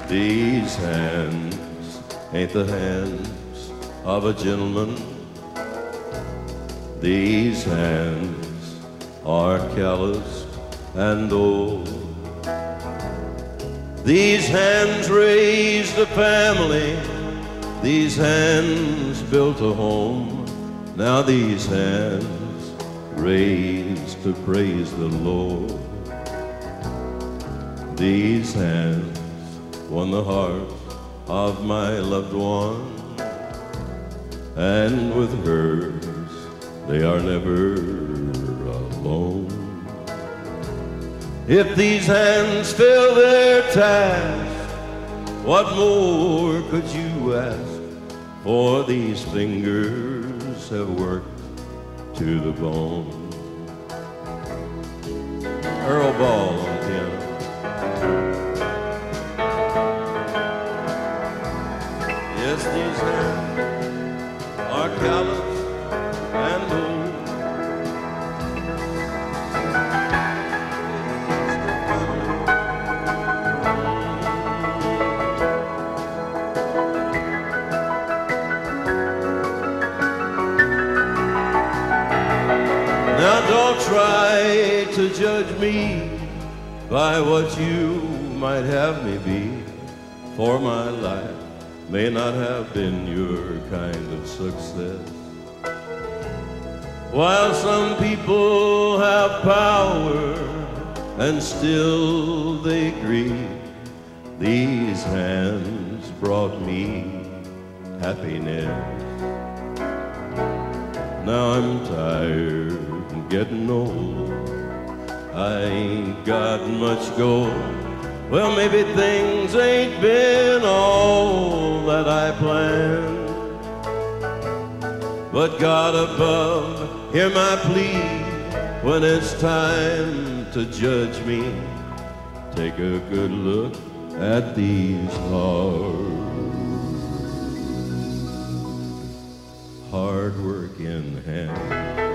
These hands ain't the hands of a gentleman. These hands are callous and old. These hands raised a family. These hands built a home. Now these hands raised to praise the Lord. These hands won the heart of my loved one, and with hers they are never alone. If these hands fill their task, what more could you ask? For these fingers have worked to the bone. Earl Ball on piano. Yes, these hands are callous and old. Now don't try to judge me by what you might have me be, for my life may not have been your kind of success. While some people have power and still they grieve, these hands brought me happiness. Now I'm tired and getting old. I ain't got much gold. Well, maybe things ain't been all that I planned, but God above, hear my plea. When it's time to judge me, take a good look at these hard-working hands.